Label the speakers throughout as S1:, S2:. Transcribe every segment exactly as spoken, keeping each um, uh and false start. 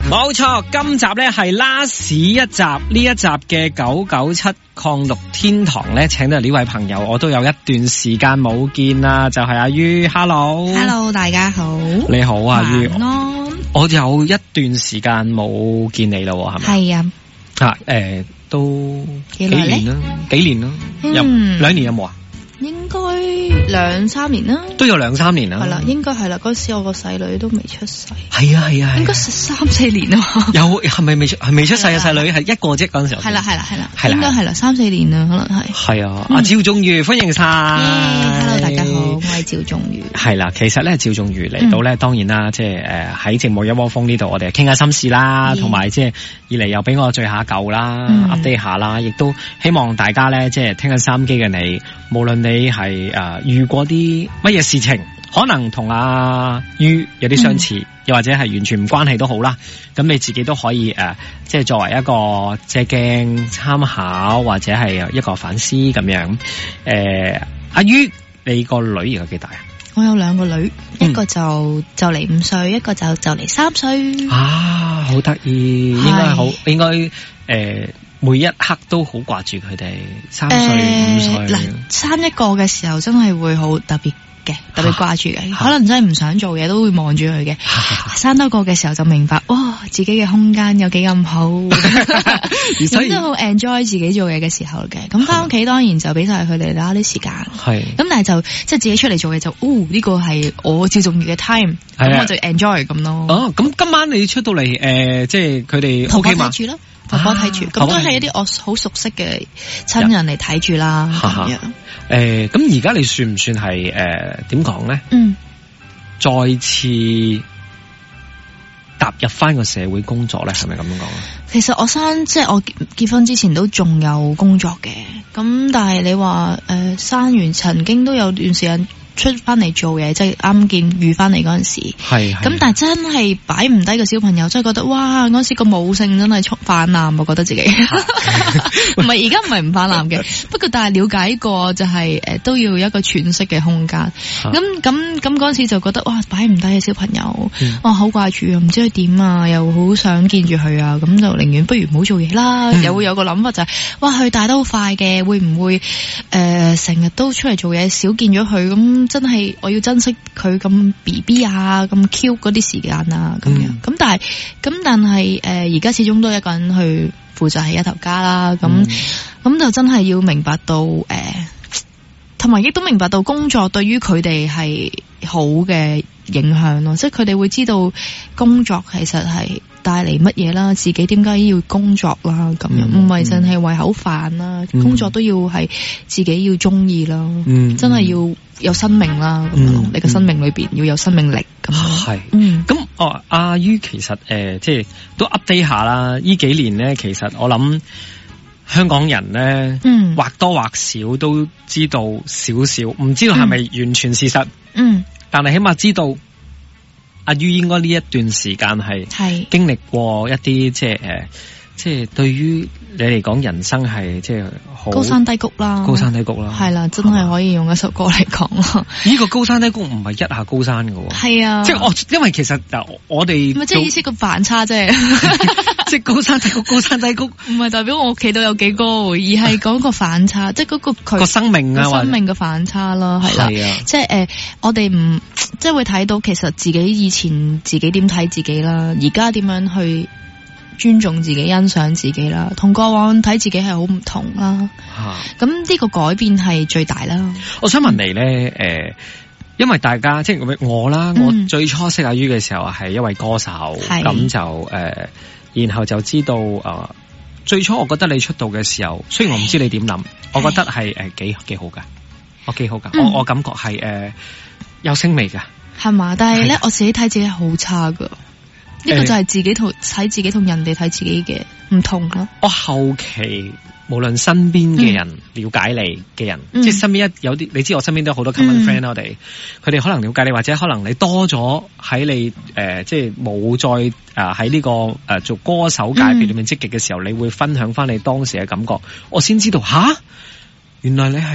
S1: 冇錯，今集咧係 last 一集，呢一集嘅九九七抗毒天堂咧，請到呢位朋友，我都有一段時間冇見啦，就係、是、阿于 ，hello，hello，
S2: 大家好，
S1: 你好啊，于，
S2: 我，
S1: 我有一段時間冇見你咯，係咪？
S2: 係啊，
S1: 啊，誒、呃，都幾
S2: 幾耐
S1: 年啦，幾年啦，
S2: 嗯、
S1: 有兩年有冇啊？
S2: 應該兩三年啦，
S1: 都有兩三年啦，
S2: 係啦，應該係啦。嗰時我個細女都未出世，
S1: 係啊係啊，
S2: 應該三四年啊。
S1: 有係咪未出係未出世嘅細女係一個啫嗰陣時候？
S2: 係啦係啦係啦，
S1: 係啦
S2: 應該係啦，三四年啦，可能係。
S1: 係啊，阿趙仲瑜歡迎晒
S2: ，hello 大家好，我係趙仲瑜。
S1: 係啦，其實咧趙仲瑜嚟到咧，當然啦，即係誒喺寂寞一窩蜂呢度，我哋傾下心事啦，同埋即係二嚟又俾我聚下舊啦 ，update 下啦，亦都希望大家咧即係聽緊收音機嘅你，無論你係誒。遇過啲乜嘢事情，可能同阿于有啲相似，嗯、又或者係完全唔關係都好啦。咁你自己都可以誒、呃，即係作為一個借鏡參考，或者係一個反思咁樣。誒、呃，阿于，你個女而家幾大啊？
S2: 我有兩個女，嗯、一個就就嚟五歲，一個就就嚟三歲。啊，
S1: 好得意，應該好，應該誒。呃每一刻都好掛住佢哋，三歲五歲。嗱、呃，
S2: 生一個嘅時候真係會好特別嘅，特別掛住嘅，可能真係唔想做嘢都會望住佢嘅。生多個嘅時候就明白，哇，自己嘅空間有幾咁好，咁都好 enjoy 自己做嘢嘅時候嘅。咁翻屋企當然就俾晒佢哋啦啲時間。係。咁但係就即係自己出嚟做嘢就，哦呢、這個係我趙仲瑜嘅 time，咁我就 enjoy 咁咯。
S1: 哦，咁今晚你出到嚟，誒、呃，即係佢哋 OK 嘛？
S2: 睇住咯。婆婆睇住，咁、啊、都係一啲我好熟悉嘅親人嚟睇住啦。咁樣，
S1: 誒，咁而家你算唔算係誒點講咧？嗯，再次踏入翻個社會工作咧，係咪咁樣講啊？
S2: 其實我生即係我結婚之前都仲有工作嘅，咁但係你話誒、呃、生完曾經都有段時間出翻嚟做嘢，即係啱見遇翻嚟嗰陣時，係咁，但係真係擺唔低個小朋友，真係覺得哇，嗰時個母性真係泛濫，我覺得自己唔係而家唔係唔泛濫嘅，不過但係了解過就係、是、誒、呃、都要一個喘息嘅空間。咁咁咁嗰陣時就覺得哇，擺唔低嘅小朋友，嗯、哇好掛住啊，唔知佢點啊，又好想見住佢啊，咁就寧願不如唔好做嘢啦。嗯、又會有個諗法就係、是、哇，佢大得好快嘅，會唔會誒成日都出嚟做嘢，少見咗佢咁？真係我要珍惜佢咁 B B 啊，咁 Q 嗰啲時間啊，咁樣咁、嗯、但係咁但係誒而家始終都一個人去負責係一頭家啦，咁咁、嗯、就真係要明白到誒，同埋亦都明白到工作對於佢哋係好嘅影響咯，即係佢哋會知道工作其實係帶嚟乜嘢啦，自己點解要工作啦，咁樣唔係淨係為口飯啦，嗯、工作都要係自己要中意啦，嗯、真係要有生命啦，咁、嗯、你嘅生命裏邊要有生命力咁。係，咁哦，阿
S1: 于其實誒、呃，即係都 update 下啦。呢幾年咧，其實我諗香港人咧，嗯、或多或少都知道少少，唔知道係咪完全事實。嗯，但係起碼知道阿于應該呢一段時間係係經歷過一啲即係誒，即係對於你嚟講人生係即係好
S2: 高山低谷啦，
S1: 高山低谷啦，
S2: 係啦，真係可以用一首歌嚟講咯。
S1: 呢個高山低谷唔係一下高山嘅喎，係啊，即係我因為其實我哋
S2: 咪即係意思個反差啫，
S1: 即係高山低谷，高山低谷
S2: 唔係代表我企到有幾高，而係講個反差，即係嗰個佢
S1: 個生命啊，
S2: 生命嘅反差咯，係啦，即係誒，我哋唔即係會睇到其實自己以前自己點睇自己啦，而家點樣去尊重自己、欣賞自己啦，同過往睇自己係好唔同啦。咁呢、啊、個改變係最大啦。
S1: 我想問你咧，誒、呃，因為大家即係我啦，嗯、我最初識阿于嘅時候係一位歌手，咁是就誒、呃，然後就知道誒、呃，最初我覺得你出道嘅時候，雖然我唔知你點諗，是我覺得係誒幾幾好噶，我幾好噶，嗯、我我感覺係誒、呃、有聲味噶，
S2: 係嘛？但係咧，的我自己睇自己好差噶。呢個就係自己同睇自己同人哋睇自己嘅唔同咯。
S1: 我後期無論身邊嘅人、嗯、了解你嘅人，嗯、即係身邊一有啲，你知我身邊都有好多 common friend 啦、嗯，我哋佢哋可能了解你，或者可能你多咗喺你誒、呃，即係冇再誒喺呢個誒、呃、做歌手界別裏面積極嘅時候，嗯、你會分享翻你當時嘅感覺，我先知道吓，原來你係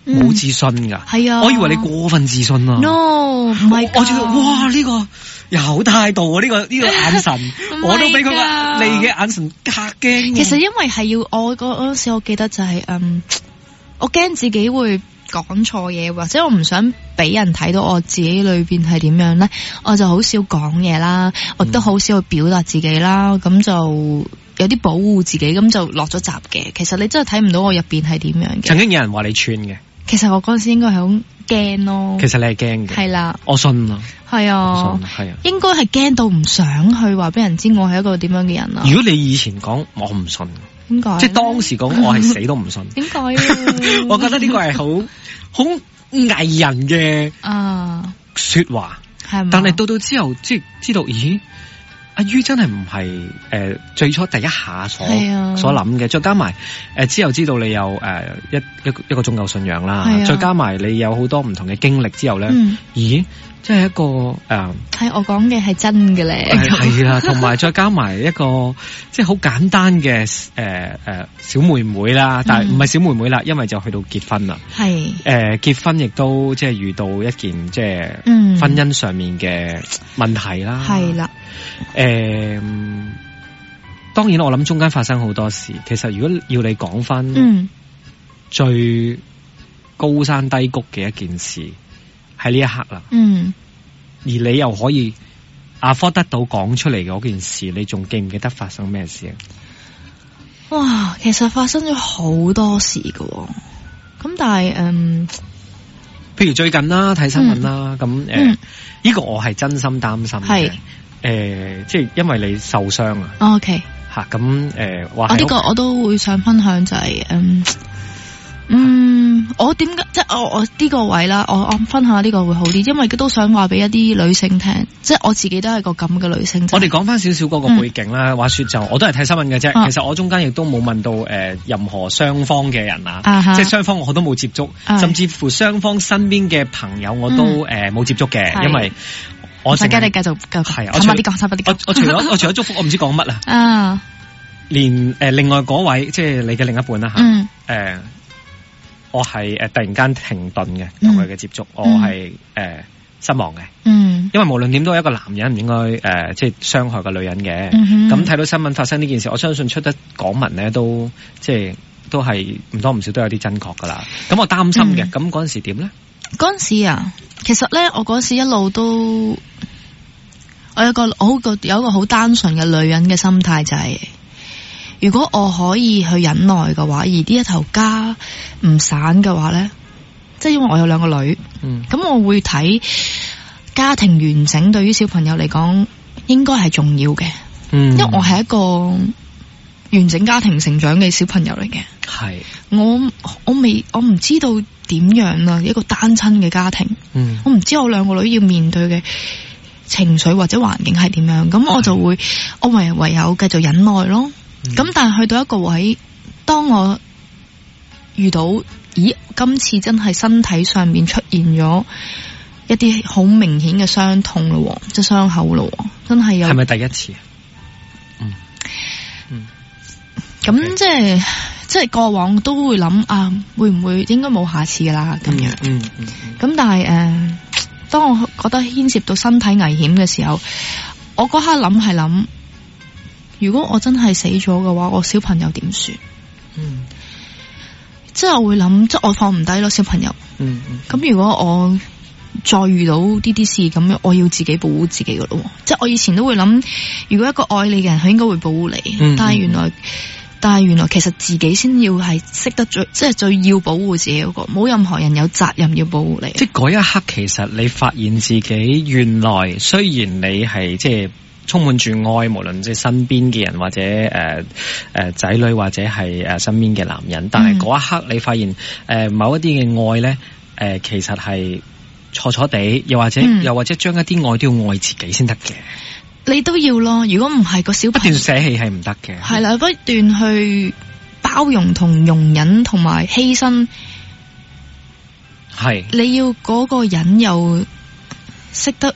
S1: 冇、嗯、自信噶。
S2: 係啊，
S1: 我以為你過分自信啊。
S2: No， 唔係。
S1: 我知道，哇呢、這個有態度啊，呢、這個呢、這個眼神，我都俾佢個你嘅眼神嚇驚。
S2: 其實因為係要我嗰嗰時，我記得就係、是、嗯，我驚自己會講錯嘢，或者我唔想俾人睇到我自己裏邊係點樣咧，我就好少講嘢啦，我都好少去表達自己啦，咁、嗯、就。有啲保護自己，咁就落咗閘嘅。其實你真係睇唔到我入邊係點樣嘅。曾經
S1: 有人話你串嘅，
S2: 其實我嗰陣時應該係好驚咯。
S1: 其實你係驚嘅，
S2: 係啦，
S1: 我信啊，
S2: 係啊，
S1: 係啊，
S2: 應該係驚到唔想去話俾人知我係一個點樣嘅人啊。
S1: 如果你以前講我唔信，
S2: 點解？
S1: 即係當時講我係死都唔信。點解？我覺得呢個係好好藝人嘅啊說話，係，但係到到之後即係知道，咦？阿于真係唔係誒最初第一下所、啊、所諗嘅，再加埋誒、呃、之後知道你有誒、呃、一一個一個宗教信仰啦，啊、再加埋你有好多唔同嘅經歷之後咧，嗯、咦，即係一個誒係、呃、
S2: 我講嘅係真嘅咧，
S1: 係啦，同埋再加埋一個即係好簡單嘅誒誒小妹妹啦，但係唔係小妹妹啦，因為就去到結婚啦，係誒、呃、結婚亦都即係遇到一件即係、嗯、婚姻上面嘅問題啦，係啦。誒、呃，當然我諗中間發生好多事。其實如果要你講翻最高山低谷嘅一件事，喺呢一刻啦。嗯，而你又可以阿科得到講出嚟嘅嗰件事，你仲記唔記得發生咩事啊？
S2: 哇，其實發生咗好多事噶，咁但係嗯，
S1: 譬如最近啦，睇新聞啦，咁、嗯、誒，呢、呃嗯這個我係真心擔心嘅。誒、呃，即係因為你受傷啊。
S2: O K，
S1: 吓咁誒，話
S2: 我呢個我都會想分享就係、是，嗯，嗯，我點解即係我我呢個位啦，我我分享下呢個會好啲，因為都想話俾一啲女性聽，即係我自己都係個咁嘅女性。
S1: 我哋講翻少少嗰個背景啦，嗯、話說就我都係睇新聞嘅啫，啊、其實我中間亦都冇問到誒、呃、任何雙方嘅人啊，啊即係雙方我都冇接觸，啊、甚至乎雙方身邊嘅朋友我都誒冇、嗯呃、接觸嘅，因為。我大家你繼續繼續係，差啲講，差啲講。我除咗我除咗祝福，我唔知講乜啊。啊，連誒、呃、另外嗰位即係你嘅另一半啦吓。嗯。誒、呃，我係誒突然間停頓嘅同佢嘅接觸，嗯、我係誒、呃、失望嘅。嗯。因為無論點都係一個男人唔應該誒、呃、即係傷害個女人嘅。咁睇、嗯、到新聞發生呢件事，我相信出得港聞咧都即係都係唔多唔少都有啲真確噶啦。咁我擔心嘅，咁嗰陣時點咧？嗰陣時啊，其實咧我嗰時一路都。我有個好個有一個好單純嘅女人嘅心態，就係、是、如果我可以去忍耐嘅話，而呢一頭家唔散嘅話咧，即係因為我有兩個女，咁、嗯、我會睇家庭完整對於小朋友嚟講應該係重要嘅，嗯、因為我係一個完整家庭成長嘅小朋友嚟嘅，係我我未我唔知道點樣啊，一個單親嘅家庭，嗯、我唔知我兩個女要面對嘅情緒或者環境係點樣，咁我就會我唯唯有繼續忍耐咯。咁、嗯、但係去到一個位，當我遇到咦今次真係身體上面出現咗一啲好明顯嘅傷痛咯，即係傷口咯，真係有係咪第一次？嗯嗯，咁、嗯、即係、okay. 即係過往都會諗啊，會唔會應該冇下次噶啦咁樣？嗯嗯，咁、嗯、但係誒。呃當我覺得牽涉到身體危險嘅時候，我嗰刻諗係諗，如果我真係死咗嘅話，我小朋友點算？嗯，即係我會諗，即係我放唔低咯，小朋友。嗯嗯。咁、嗯、如果我再遇到呢啲事咁樣，我要自己保護自己噶咯。即係我以前都會諗，如果一個愛你嘅人，佢應該會保護你。嗯、但係原來。但係原來其實自己先要係識得最即係最要保護自己嗰個，冇任何人有責任要保護你。即係嗰一刻，其實你發現自己原來雖然你係即係充滿住愛，無論即係身邊嘅人或者誒誒仔女或者係誒身邊嘅男人，但係嗰一刻你發現誒、呃、某一啲嘅愛咧誒、呃、其實係錯錯地，又或者、嗯、又或者將一啲愛都要愛自己先得嘅。你都要咯，如果唔係個小朋友不斷捨棄係唔得嘅。係啦，不斷去包容同容忍同埋犧牲，係你要嗰個人又識得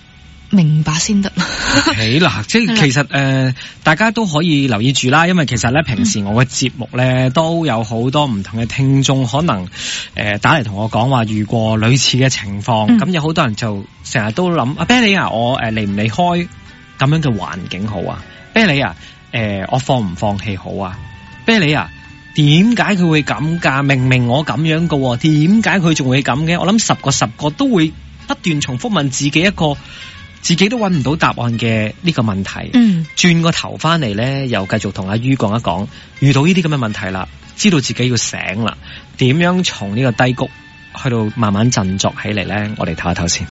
S2: 明白先得。
S1: 係啦，即係其實誒、呃，大家都可以留意住啦，因為其實咧平時我嘅節目咧、嗯、都有好多唔同嘅聽眾，可能誒、呃、打嚟同我講話遇過類似嘅情況，咁、嗯、有好多人就成日都諗阿 Billy 啊，我誒離唔離開咁樣嘅環境好啊 Billy 啊，誒、呃、我放唔放棄好啊 Billy 啊，點解佢會咁噶？明明我咁樣噶，點解佢仲會咁嘅？我諗十個十個都會不斷重複問自己一個自己都揾唔到答案嘅呢個問題。嗯，轉個頭翻嚟咧，又繼續同阿于講一講，遇到呢啲咁嘅問題啦，知道自己要醒啦，點樣從呢個低谷去到慢慢振作起嚟咧？我哋唞一唞先。